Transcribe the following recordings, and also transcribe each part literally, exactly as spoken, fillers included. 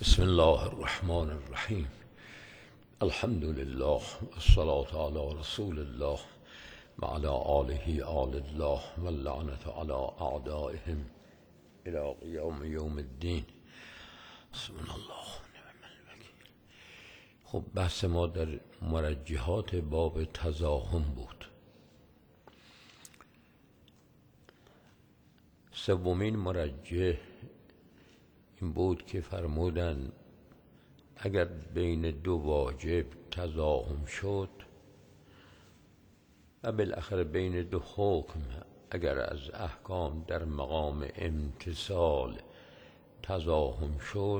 بسم الله الرحمن الرحیم. الحمد لله والصلاة على رسول الله وعلى آله آل الله واللعنة على أعدائهم إلى قیام یوم الدین. حسبنا الله ونعم الوکیل. خب بحث ما در مرجحات باب تزاحم بود. سومین مرجح این بود که فرمودن اگر بین دو واجب تزاحم شد و بالاخره بین دو حکم اگر از احکام در مقام امتثال تزاحم شد،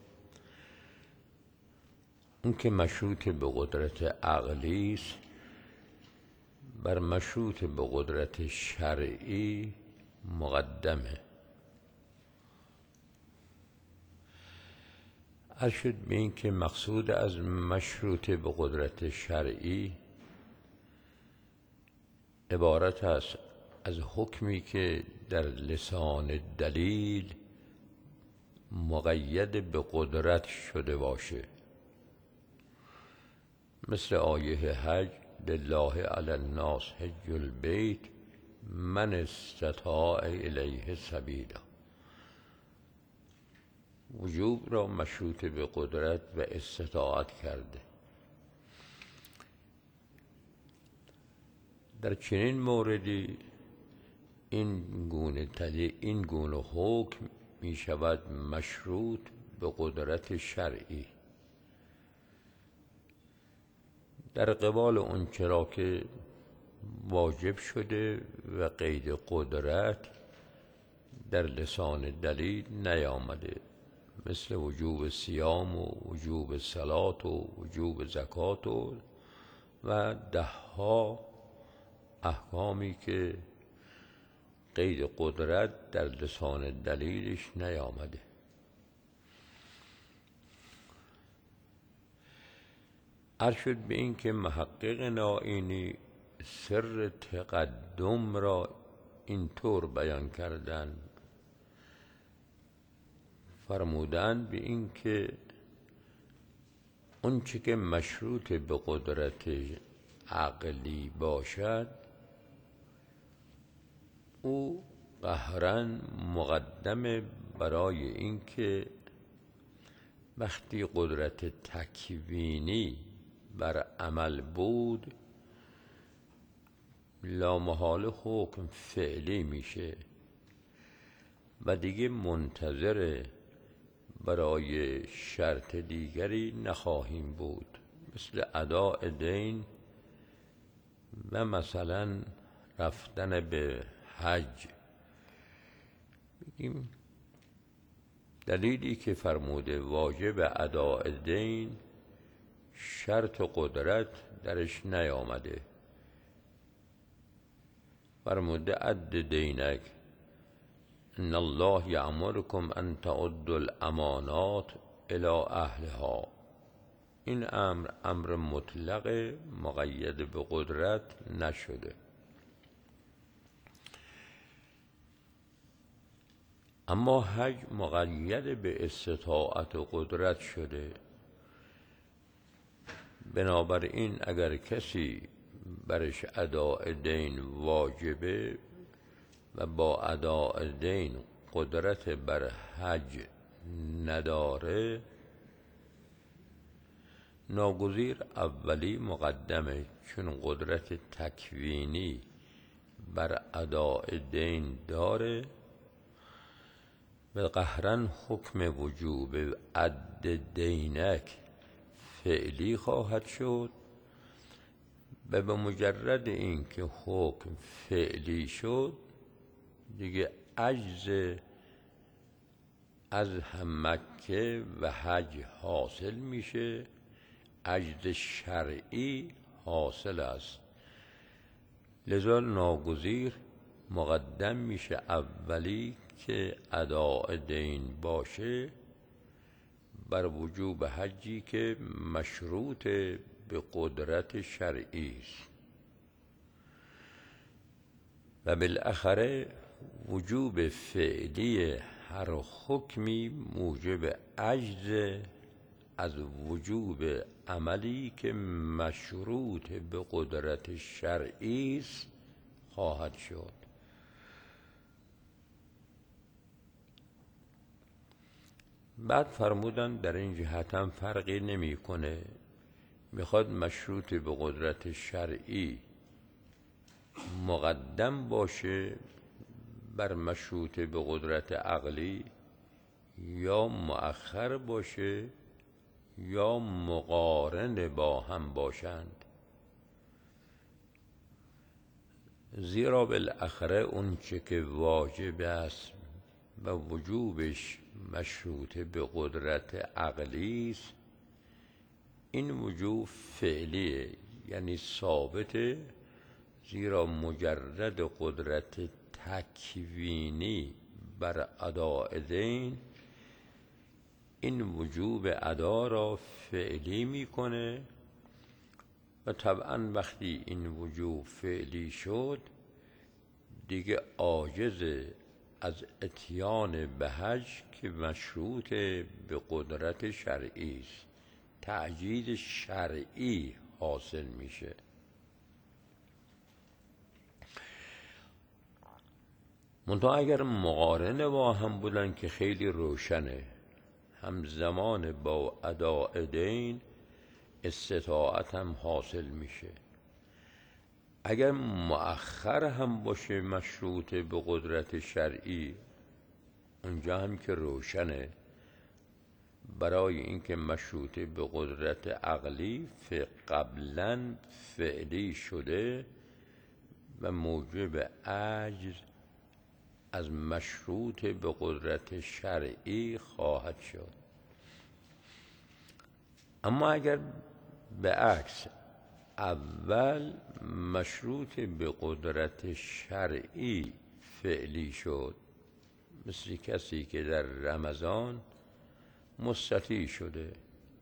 اون که مشروط به قدرت عقلی است بر مشروط به قدرت شرعی مقدمه. عرض شد به این که مقصود از مشروط به قدرت شرعی عبارت است از حکمی که در لسان دلیل مقید به قدرت شده باشه، مثل آیه حج لله علی الناس حج البیت من استطاع الیه سبیلا. وجوب را مشروط به قدرت و استطاعت کرده. در چنین موردی این گونه تلی این گونه حکم می شود مشروط به قدرت شرعی. در قبال اون چرا که واجب شده و قید قدرت در لسان دلیل نیامده، مثل وجوب صیام و وجوب صلات و وجوب زکات و و ده ها احکامی که قید قدرت در لسان دلیلش نیامده. عرض شد به این که محقق نائینی سر تقدم را اینطور بیان کردن، فرمودن به این که اون چه که مشروط به قدرت عقلی باشد او قهراً مقدمه برای این که وقتی قدرت تکوینی بر عمل بود لامحال حکم فعلی میشه و دیگه منتظر برای شرط دیگری نخواهیم بود، مثل اداء دین و مثلا رفتن به حج. بگیم دلیلی که فرموده واجب اداء دین شرط قدرت درش نیامده. فرموده اد دینک ان الله یأمرکم ان تعدوا الامانات الی اهلها. این امر امر مطلق مقید به قدرت نشده. اما حج مقید به استطاعت و قدرت شده. بنابراین اگر کسی برش اداء دین واجبه و با اداء دین قدرت بر حج نداره، ناگزیر اولی مقدمه، چون قدرت تکوینی بر اداء دین داره و قهراً حکم وجوب اد دینک فعلی خواهد شد و به مجرد این که حکم فعلی شد دیگه عجز از مکه و حج حاصل میشه، عجز شرعی حاصل است. لذا ناگزیر مقدم میشه اولی که اداء دین باشه بر وجوب حجی که مشروط به قدرت شرعی است. و بالاخره وجوب فعلی هر حکمی موجب عجز از وجوب عملی که مشروط به قدرت شرعی است خواهد شد. بعد فرمودن در این جهت هم فرقی نمیکنه، میخواد مشروط به قدرت شرعی مقدم باشه بر مشروط به قدرت عقلی یا مؤخر باشه یا مقارن با هم باشند. زیرا بالاخره اون چه که واجب است و وجوبش مشروط به قدرت عقلی است، این وجوب فعلیه، یعنی ثابته، زیرا مجرد قدرت تکوینی بر اداء دین این وجوب ادا را فعلی میکنه و طبعا وقتی این وجوب فعلی شد دیگه عاجز از اتیان به حج که مشروط به قدرت شرعی است، تعجیز شرعی حاصل میشه. منتها اگر مقارنه با هم بودن که خیلی روشنه، همزمان با اداء دین استطاعت هم حاصل میشه. اگر مؤخر هم باشه مشروط به قدرت شرعی، اونجا هم که روشنه، برای اینکه مشروط به قدرت عقلی قبلا فعلی شده و موجب عجز از مشروط به قدرت شرعی خواهد شد. اما اگر به عکس اول مشروط به قدرت شرعی فعلی شد، مثل کسی که در رمضان مستطیع شده،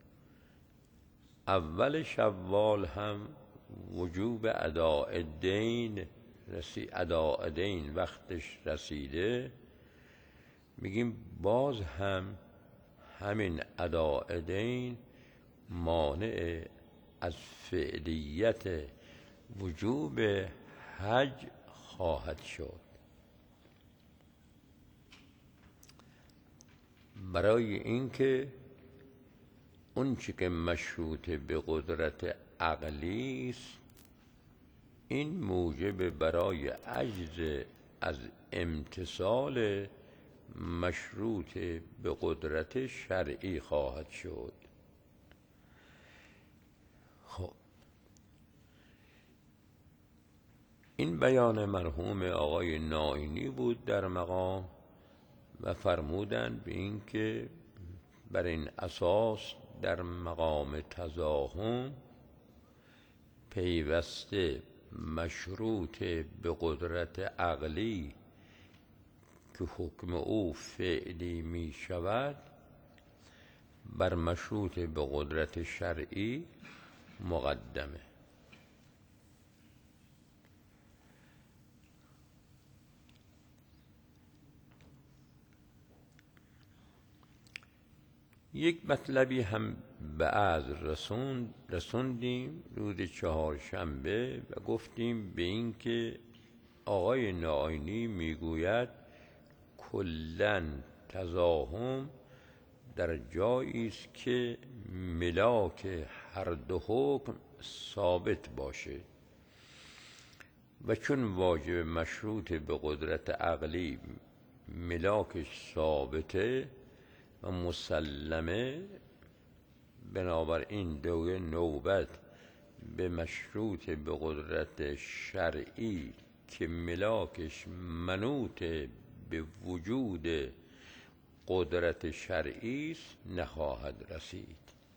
اول شوال هم وجوب اداء دین رسی اداء دین وقتش رسیده، میگیم باز هم همین اداء دین مانع از فعلیت وجوب حج خواهد شد. برای اینکه اون چی که مشروط به قدرت عقلی است این موجب برای عجز از امتثال مشروط به قدرت شرعی خواهد شد. خب این بیان مرحوم آقای نائینی بود در مقام و فرمودند به این که بر این اساس در مقام تزاحم پیوسته مشروط به قدرت عقلی که حکم او فعلی می شود بر مشروط به قدرت شرعی مقدمه. یک مطلبی هم به از رسوند رسوندیم روز چهارشنبه و گفتیم به این که آقای نائینی میگوید کلن تزاحم در جایی است که ملاک هر دو حکم ثابت باشه و چون واجب مشروط به قدرت عقلی ملاکش ثابته و مسلمه، بنابراین دوی نوبت به مشروط به قدرت شرعی که ملاکش منوط به وجود قدرت شرعی است نخواهد رسید.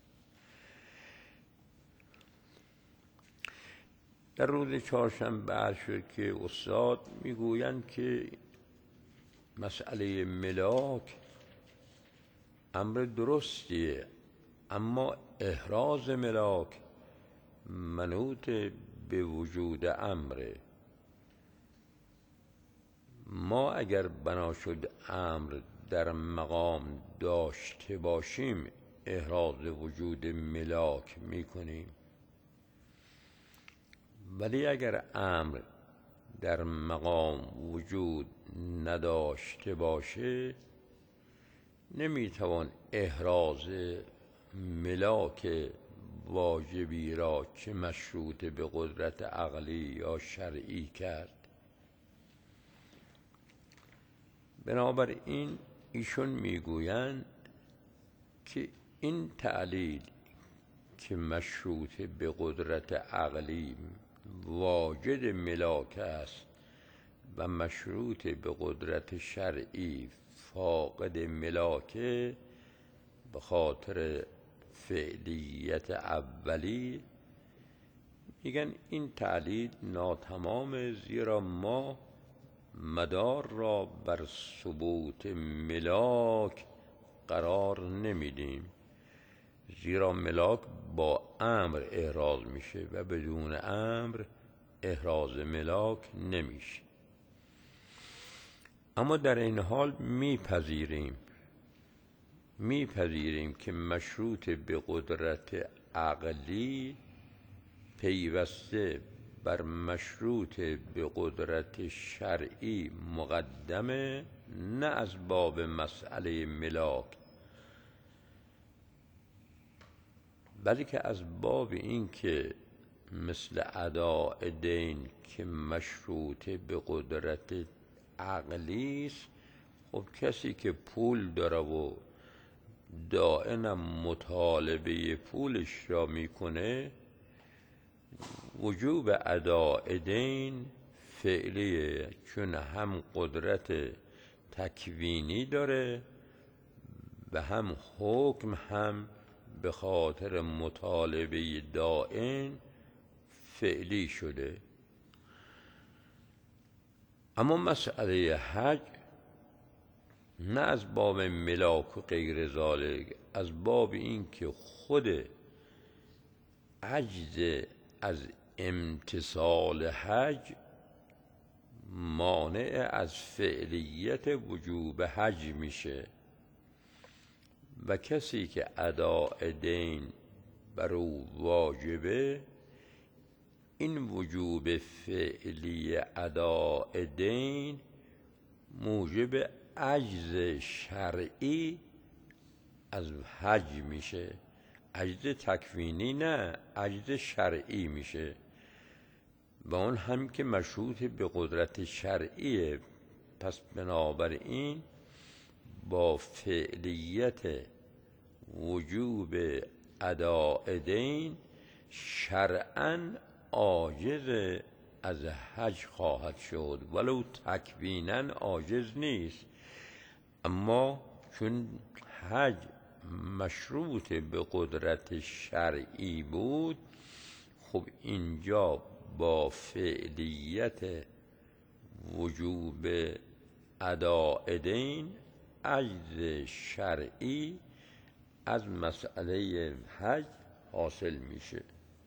در روز چهارشنبه عرض شد که استاد میگویند که مسئله ملاک امر درستیه، اما احراز ملاک منوط به وجود امره. ما اگر بنا شد امر در مقام داشته باشیم احراز وجود ملاک میکنیم، ولی اگر امر در مقام وجود نداشته باشه نمیتوان احراز ملاک واجبی را که مشروط به قدرت عقلی یا شرعی کرد. بنابراین ایشون میگویند که این تعلیل که مشروط به قدرت عقلی واجد ملاک است و مشروط به قدرت شرعی فاقد ملاکه به خاطر فعلیت اولی، میگن این تعلیل ناتمام، زیرا ما مدار را بر ثبوت ملاک قرار نمیدیم، زیرا ملاک با امر احراز میشه و بدون امر احراز ملاک نمیشه. اما در این حال میپذیریم میپذیریم که مشروط به قدرت عقلی پیوسته بر مشروط به قدرت شرعی مقدمه، نه از باب مسئله ملاک بلکه از باب این که مثل اداء دین که مشروط به قدرت عقلی است، خب کسی که پول داره و دائما مطالبه پولش را میکنه وجوب اداء دین فعلیه، چون هم قدرت تکوینی داره و هم حکم هم به خاطر مطالبه دائم فعلی شده. اما مسئله حج نه از باب ملاک و غیر ذالک، از باب این که خود عجز از امتثال حج مانع از فعلیت وجوب حج میشه و کسی که اداء دین بر او واجبه، این وجوب فعلی اداء دین موجب عجز شرعی از حج میشه، عجز تکوینی نه، عجز شرعی میشه و اون هم که مشروط به قدرت شرعیه. پس بنابراین با فعلیت وجوب اداء دین شرعاً عاجز از حج خواهد شد، ولو تکویناً عاجز نیست. اما چون حج مشروط به قدرت شرعی بود، خب اینجا با فعلیت وجوب اداء دین عجز شرعی از مسئله حج حاصل میشه.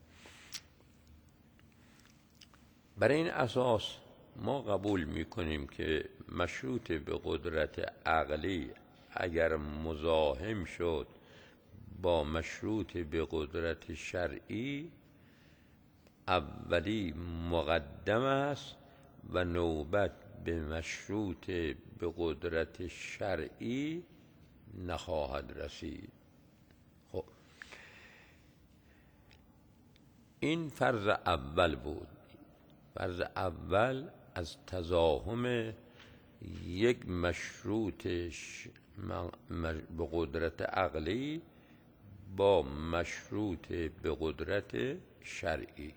برای این اساس ما قبول میکنیم که مشروط به قدرت عقلی اگر مزاحم شد با مشروط به قدرت شرعی، اولی مقدم است و نوبت به مشروط به قدرت شرعی نخواهد رسید. خب این فرض اول بود. فرض اول از تزاحم یک مشروط به قدرت عقلی با مشروط به قدرت شرعی.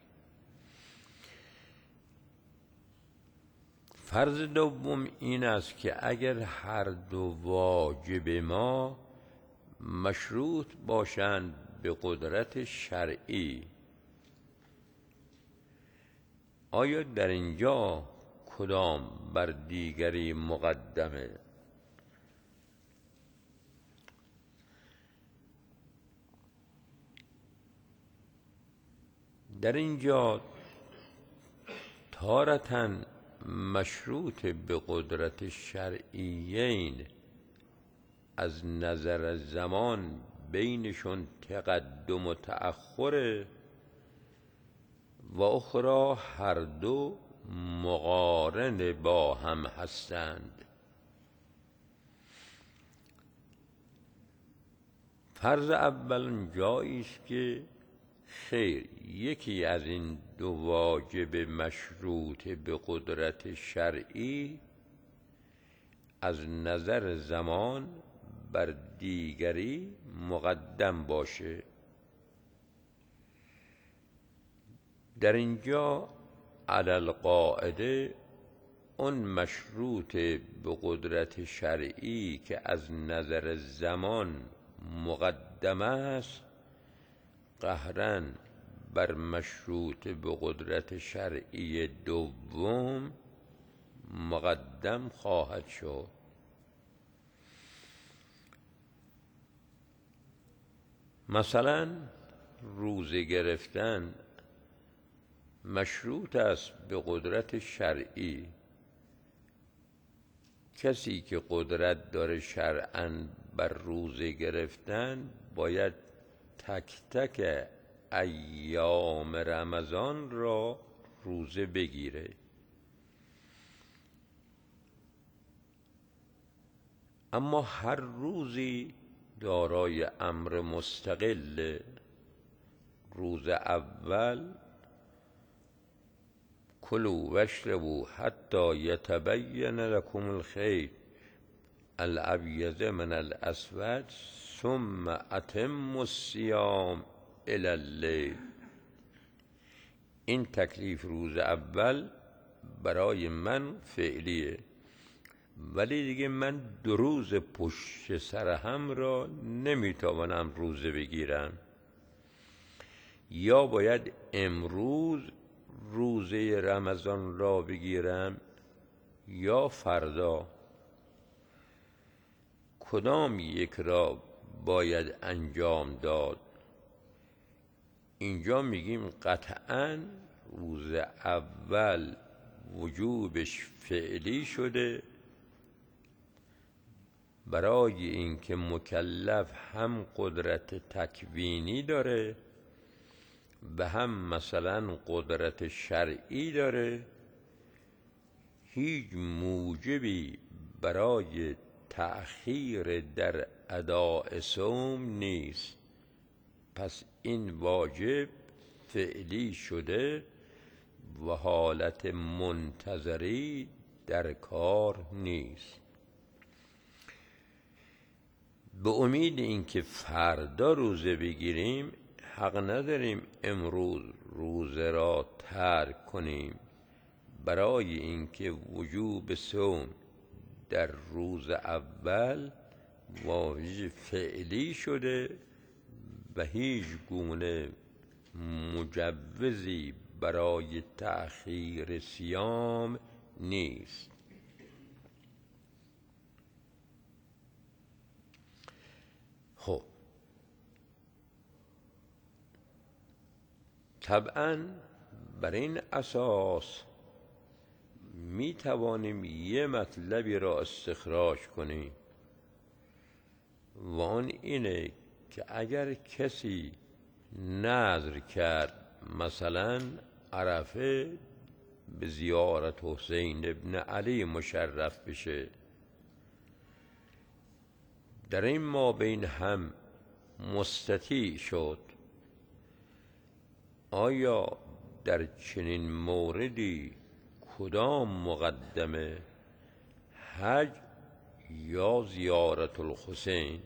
فرض دوم این است که اگر هر دو واجب ما مشروط باشند به قدرت شرعی، آیا در اینجا کدام بر دیگری مقدمه؟ در اینجا تارتاً مشروط به قدرت شرعیین از نظر زمان بینشون تقدم و تأخره و اخرى هر دو مقارن با هم هستند. فرض اول جایی است که خیر یکی از این دو واجب مشروط به قدرت شرعی از نظر زمان بر دیگری مقدم باشه. در اینجا علی القاعده اون مشروط به قدرت شرعی که از نظر زمان مقدم است قهراً بر مشروط به قدرت شرعی دوم مقدم خواهد شد. مثلا روزه گرفتن مشروط است به قدرت شرعی. کسی که قدرت داره شرعاً بر روزه گرفتن باید تک تک ایام رمضان را روزه بگیره. اما هر روزی دارای امر مستقل. روز اول کلوا واشربوا حتی یتبین لکم الخیط الابیض من الاسود ثم اتموا الصیام الی اللیل. این تکلیف روز اول برای من فعلیه، ولی دیگه من دو روز پشت سر هم را نمیتوانم روزه بگیرم. یا باید امروز روزه رمضان را بگیرم یا فردا. کدام یک را باید انجام داد؟ اینجا میگیم قطعاً روز اول وجوبش فعلی شده، برای اینکه مکلف هم قدرت تکوینی داره و هم مثلا قدرت شرعی داره. هیچ موجبی برای تأخیر در اداء صوم نیست. پس این واجب فعلی شده و حالت منتظری در کار نیست. به امید اینکه فردا روزه بگیریم حق نداریم امروز روزه را ترک کنیم، برای اینکه وجوب صوم در روز اول واجب فعلی شده و هیچ گونه مجوزی برای تأخیر صیام نیست. خب طبعاً بر این اساس می توانیم یه مطلبی را استخراج کنیم و آن اینه که اگر کسی نذر کرد مثلا عرفه به زیارت حسین ابن علی مشرف بشه، در این مابین هم مستطیع شد، آیا در چنین موردی کدام مقدمه، حج یا زیارت الحسین؟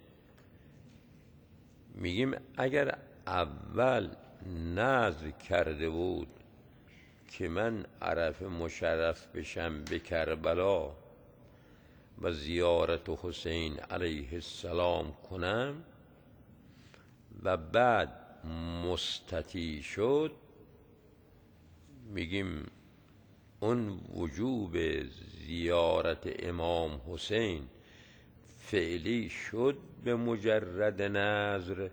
میگیم اگر اول نذر کرده بود که من عرفه مشرف بشم به کربلا و زیارت حسین علیه السلام کنم و بعد مستطیع شد، میگیم اون وجوب زیارت امام حسین فعلی شد به مجرد نذر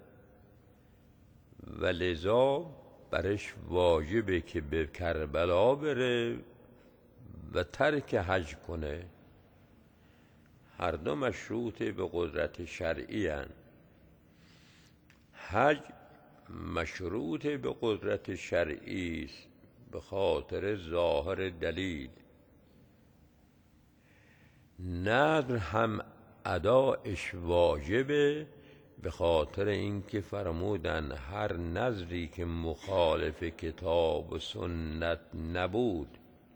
و لذا برش واجبه که به کربلا بره و ترک حج کنه. هر دو مشروط به قدرت شرعی هستند. حج مشروط به قدرت شرعی است به خاطر ظاهر دلیل. نذر هم ادایش واجبه به خاطر اینکه فرمودن هر نذری که مخالف کتاب و سنت نبود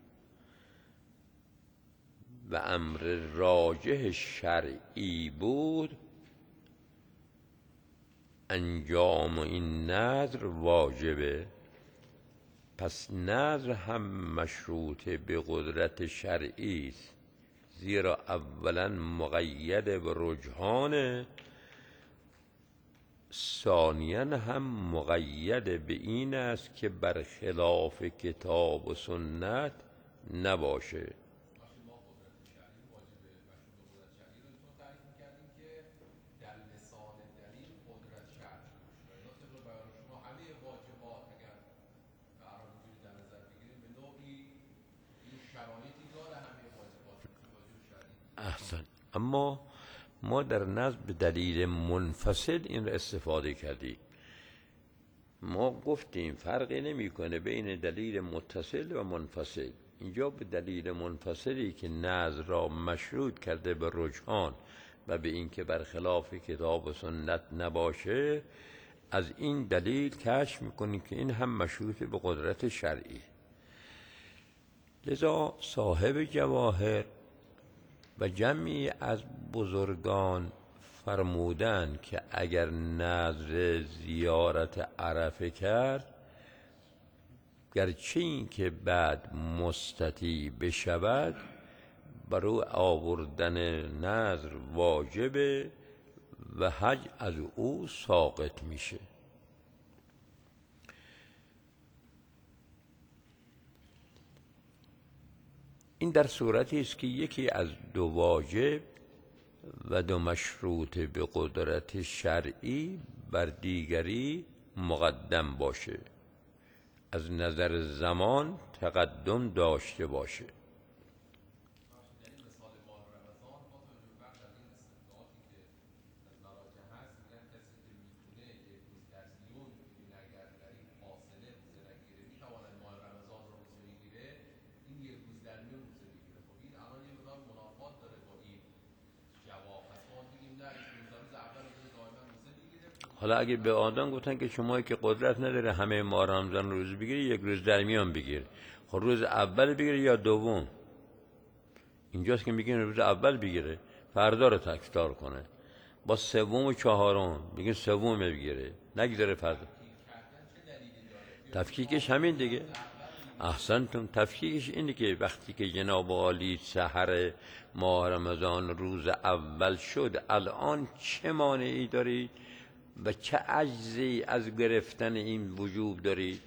و امر راجح شرعی بود، انجام این نذر واجبه. پس نذر هم مشروط به قدرت شرعی است، زیرا اولا مقید به رجحانه، ثانیاً هم مقید به این است که برخلاف کتاب و سنت نباشه. احسن. اما ما در نظر به دلیل منفصل این را استفاده کردیم. ما گفتیم فرقی نمیکنه بین دلیل متصل و منفصل. اینجا به دلیل منفصلی که نذر را مشروط کرده به رجحان و به اینکه برخلاف کتاب و سنت نباشه، از این دلیل کشف میکنیم که این هم مشروط به قدرت شرعی. لذا صاحب جواهر و جمعی از بزرگان فرمودند که اگر نذر زیارت عرفه کرد، گرچه این که بعد مستطیع بشود، برای آوردن نذر واجبه و حج از او ساقط میشه. این در صورتی است که یکی از دو واجب و دو مشروط به قدرت شرعی بر دیگری مقدم باشه، از نظر زمان تقدم داشته باشه. حالا اگه به آدم گفتن که شما که قدرت نداره همه ماه رمضان روز بگیری، یک روز در میان بگیر. خب روز اول بگیره یا دوم؟ اینجاست که میگن روز اول بگیره، فردا رو تکرار کنه، با سوم و چهارم میگن سوم بگیره، نگذاره فردا. تفکیکش همین دیگه. احسنتم. تفکیکش اینه که وقتی که جناب عالی سحر ماه رمضان روز اول شد، الان چه مانعی دارید و چه عجزی از گرفتن این وجوب دارید؟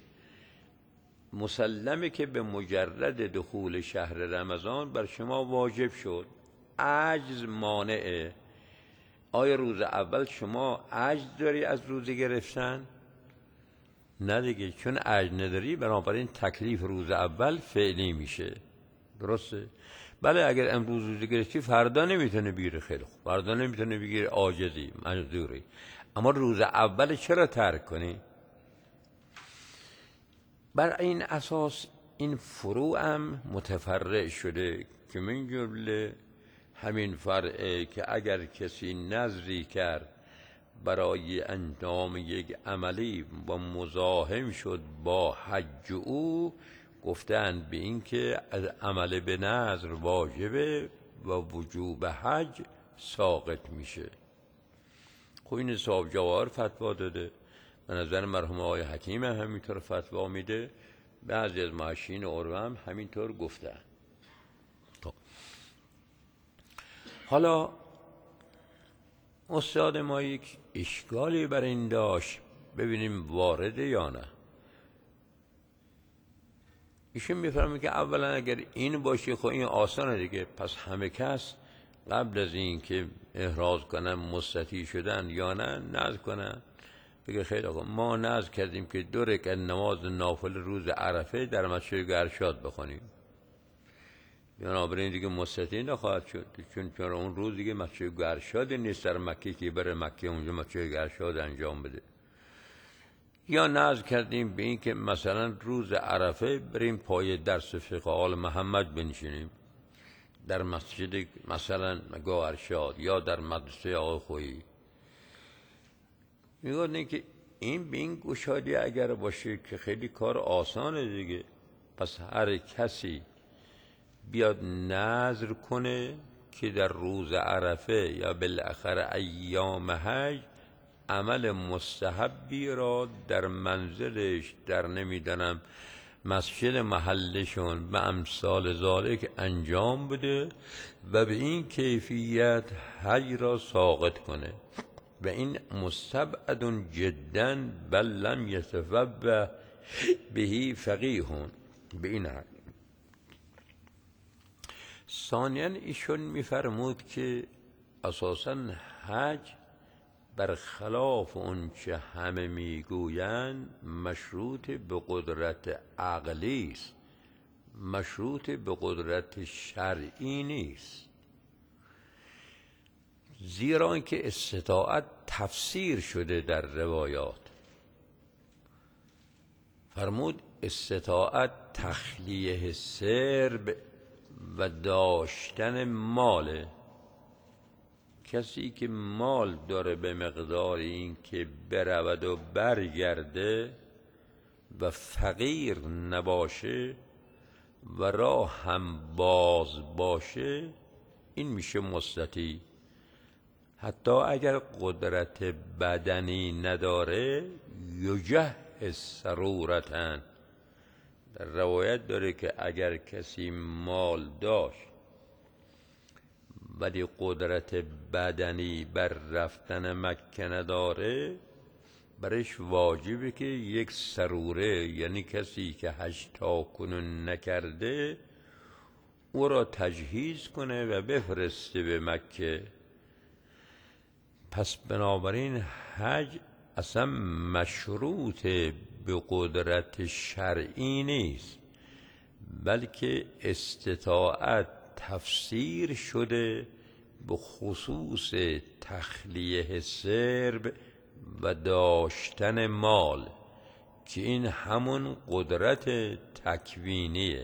مسلمه که به مجرد دخول شهر رمضان بر شما واجب شد. عجز مانعه. آیا روز اول شما عجز داری از روزه گرفتن؟ نه دیگه، چون عجز نداری بنابراین تکلیف روز اول فعلی میشه. درسته؟ بله اگر امروز روزه گرفتی فردا نمیتونه بگیره، خیلی خوب، فردا نمیتونه بگیره، عاجزی، مجبوری. اما روز اول چرا ترک کنی؟ بر این اساس این فروع هم متفرع شده که من جمله همین فرعه که اگر کسی نذری کرد برای انجام یک عملی و مزاحم شد با حج او، گفتند به این که از عمل به نذر واجبه و وجوب حج ساقط میشه. خب این صاحب جواهر فتوا داده، به نظر مرحوم آقای حکیم همینطور فتوا میده، بعضی از محشین عروه هم همینطور گفته. خب حالا استاد ما یک اشکالی بر این داشت، ببینیم وارده یا نه. ایشون میفرمه که اولا اگر این باشه خب این آسانه دیگه، پس همه کس قبل از این که احراز کنن مستطیع شدن یا نه نذر کنن. بگه خیلی آقا ما نذر کردیم که دو رکعت نماز نافل روز عرفه در مسجد ارشاد بخونیم بنابراین دیگه مستطیع نخواهد شد، چون چون اون روز دیگه مسجد گرشاد نیست در مکه که بره مکه اونجا مسجد گرشاد انجام بده. یا نذر کردیم به این که مثلا روز عرفه بریم پای درس فقه آل محمد بنشینیم در مسجد مثلا گوهرشاد یا در مدرسه آقای خویی. میگن که این به این گشادی اگر باشه که خیلی کار آسانه دیگه، پس هر کسی بیاد نذر کنه که در روز عرفه یا بالاخره ایام حج عمل مستحبی را در منزلش در نمیدانم مسجد محلشون به امثال ذالک انجام بده و به این کیفیت حج را ساقط کنه. و این مستبعد جدا بل لم یتفبه بهی فقیهون به این حد. ثانیاً ایشون میفرمود که اساساً حج برخلاف اون چه همه میگویند مشروط به قدرت عقلی است، مشروط به قدرت شرعی نیست. زیرا اینکه استطاعت تفسیر شده در روایات. فرمود استطاعت تخلیه سرب و داشتن مال. کسی که مال داره به مقدار این که برود و برگرده و فقیر نباشه و راه هم باز باشه، این میشه مستطیع. حتی اگر قدرت بدنی نداره یجهز ضرورتاً. در روایت داره که اگر کسی مال داشت ولی قدرت بدنی بر رفتن مکه نداره، برش واجبه که یک سروره، یعنی کسی که حج تا کنون نکرده، او را تجهیز کنه و بفرسته به مکه. پس بنابراین حج اصلا مشروط به قدرت شرعی نیست، بلکه استطاعت تفسیر شده به خصوص تخلیه سرب و داشتن مال که این همون قدرت تکوینیه.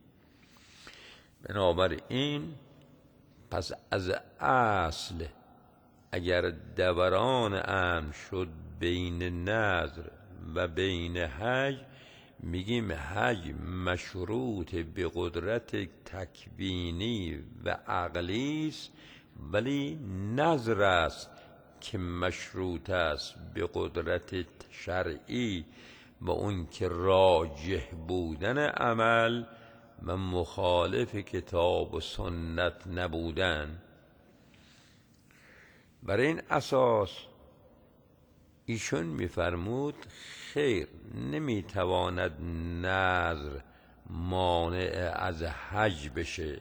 بنابراین پس از اصل اگر دوران امر شد بین نذر و بین حج، میگیم حج مشروط به قدرت تکوینی و عقلی است، ولی نذر است که مشروط است به قدرت شرعی و اون که راجح بودن عمل و مخالف کتاب و سنت نبودن. برای این اساس ایشون میفرمود خیر، نمیتواند نذر مانع از حج بشه.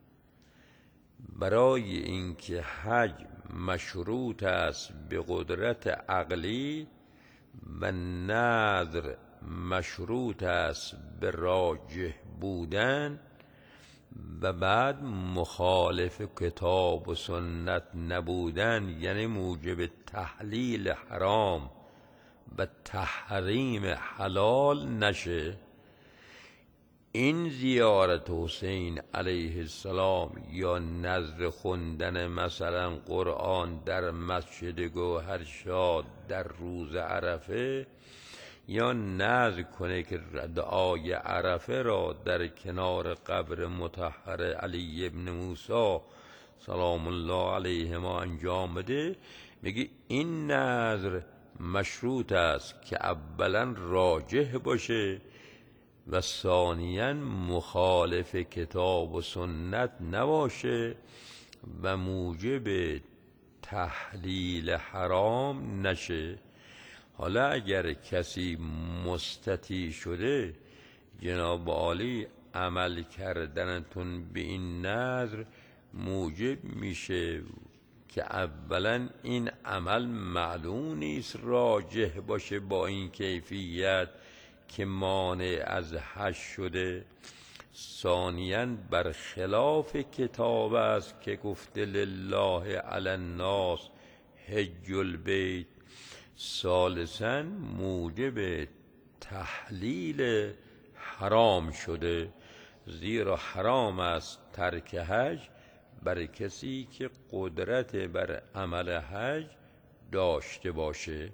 برای اینکه حج مشروط است به قدرت عقلی و نذر مشروط است به راجح بودن و بعد مخالف کتاب و سنت نبودن، یعنی موجب تحلیل حرام و تحریم حلال نشه. این زیارت حسین علیه السلام یا نذر خوندن مثلا قرآن در مسجد گوهرشاد در روز عرفه، یا نذر کنه که دعای عرفه را در کنار قبر مطهر علی ابن موسی سلام الله علیهما انجام بده، میگه این نذر مشروط است که اولا راجح باشه و ثانیاً مخالف کتاب و سنت نباشه و موجب تحلیل حرام نشه. حالا اگر کسی مستطیع شده، جناب عالی عمل کردنتون به این نذر موجب میشه که اولا این عمل معلوم نیست راجح باشه با این کیفیت که مانع از حج شده. ثانیاً بر خلاف کتاب است که گفته لله علی الناس حج البیت. ثالثاً موجب تحلیل حرام شده، زیرا حرام است ترک حج بر کسی که قدرت بر عمل حج داشته باشه.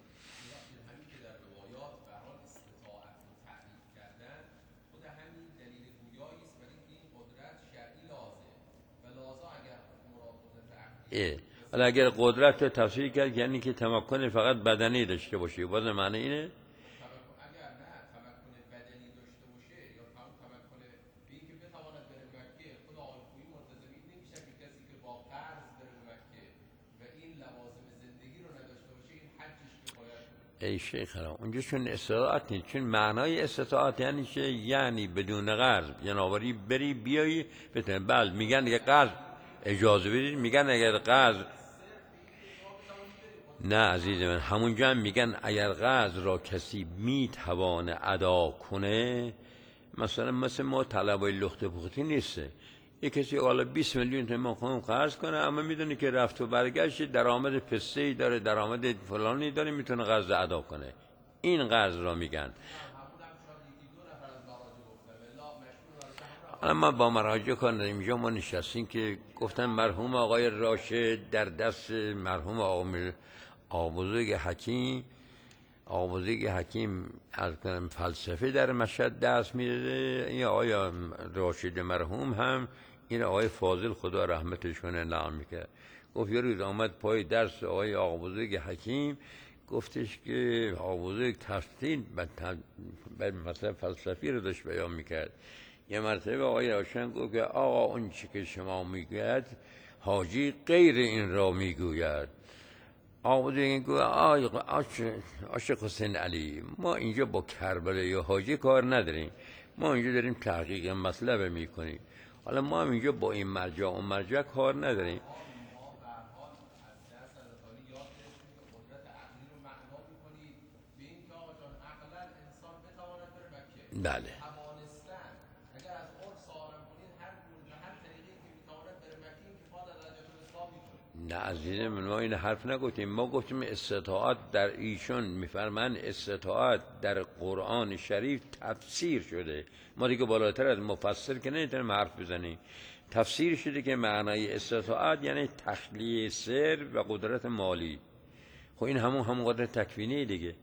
حالا اگر قدرت رو تفسیر کرد یعنی که تمکن فقط بدنی داشته باشه، باز معنی اینه؟ اگر نه تمکن بدنی داشته باشه یا تمکن به اینکه بتواند بره مکه، خود آقای خویی ملتزم این نمیشه که کسی که با قرض بره مکه و این لوازم زندگی رو نداشته باشه این حجش کفایت کنه. ای شیخ حرام اونجا چون استطاعت نیست، چون معنای استطاعت یعنی چه؟ یعنی بدون قرض جنابری بری بیایی بتونه. بله میگن دیگه قرض اجازه بدید، میگن اگر قرض نه عزیز من، همونجا هم میگن اگر قرض را کسی میتوانه ادا کنه، مثلا مثل ما طلبای لخت پختی نیسته، یک کسی حالا بیست میلیون تومان خون قرض کنه اما میدونه که رفت و برگشت درآمد پسته‌ای داره، درآمد فلانی داره، میتونه قرض ادا کنه، این قرض را میگن. حالا ما با مراجع کار نداریم، اینجا ما نشستیم که گفتن مرحوم آقای راشد در دست مرحوم آقا بزرگ حکیم، آقا بزرگ حکیم از کنم فلسفه در مشهد درس میده، این آقای راشد مرحوم هم این آقای فاضل خدا رحمتش کنه نام میکرد. گفت یه روز آمد پای درس آقای آقا بزرگ حکیم، گفتش که آقا بزرگ تفصیل مثلا فلسفی رو داشت بیان میکرد. یه مرتبه آقای روشن گفت که آقا اون چی که شما میگوید حاجی غیر این را میگوید. آقا دیگه گفت عاشق حسین علی، ما اینجا با کربلا یا حاجی کار نداریم، ما اینجا داریم تحقیق مطلب میکنیم، حالا ما هم اینجا با این مرجع و مرجع کار نداریم. بله نه عزیز من، ما این حرف نگفتیم، ما گفتیم استطاعت در ایشون میفرمان استطاعت در قرآن شریف تفسیر شده، ما دیگه بالاتر از مفسر که نمیتونیم حرف بزنیم. تفسیر شده که معنای استطاعت یعنی تخلیه سر و قدرت مالی. خب این همون همون قدرت تکوینی دیگه،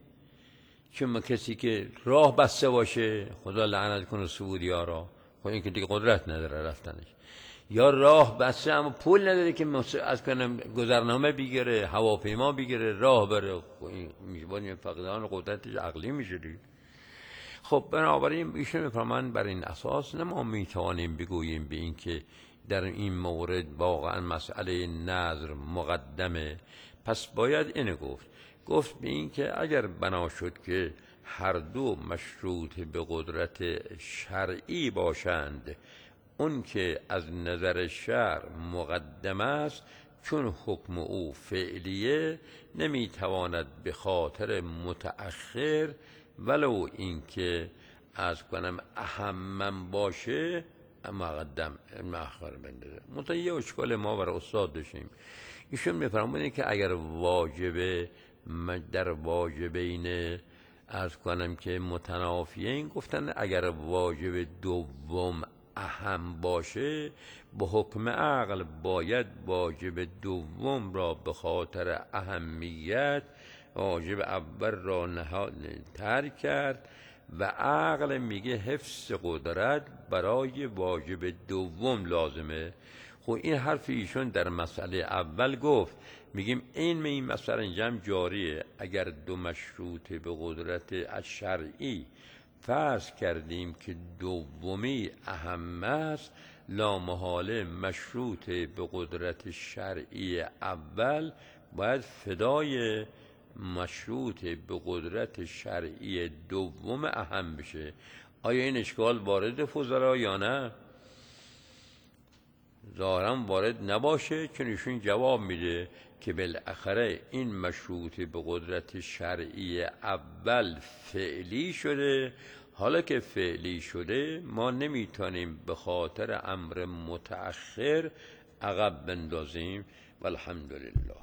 چون کسی که راه بسته باشه خدا لعنت کنه سعودی‌ها را، خب این که دیگه قدرت نداره رفتنش، یا راه بسته اما پول نداره که از کنم گذرنامه بگیره، هواپیما بگیره، راه بره، خب این میشه فقدان قدرتش عقلی میشه دیگه. خب بنابراین ایشون میفرمان بر این اساس نه ما میتوانیم بگوییم به این که در این مورد واقعا مسئله نظر مقدمه، پس باید اینو گفت گفت به این که اگر بنا شد که هر دو مشروط به قدرت شرعی باشند، اون که از نظر شرع مقدم است چون حکم او فعلیه نمیتواند به خاطر متأخر ولو این که از کنم اهمم باشه مقدم مؤخر بندازه. مثلا یه اشکال ما برای استاد داشتیم، ایشون میفرمودن که اگر واجبه در واجبین از کنم که متنافیین، گفتن اگر واجب دوم اهم باشه به حکم عقل باید واجب دوم را به خاطر اهمیت واجب اول را نهاد ترک کرد و عقل میگه حفظ قدرت برای واجب دوم لازمه. خب این حرف ایشون در مسئله اول گفت، میگیم این این مسئله اینجا جاریه، اگر دو مشروط به قدرت شرعی فرض کردیم که دومی اهم است، لا محاله مشروط به قدرت شرعی اول باید فدای مشروط به قدرت شرعی دوم اهم بشه. آیا این اشکال وارد فضلا یا نه؟ ظاهرا وارد نباشه، چون ایشون جواب میده که بالاخره این مشروط به قدرت شرعی اول فعلی شده، حالا که فعلی شده ما نمیتونیم به خاطر امر متأخر عقب بندازیم. والحمدلله.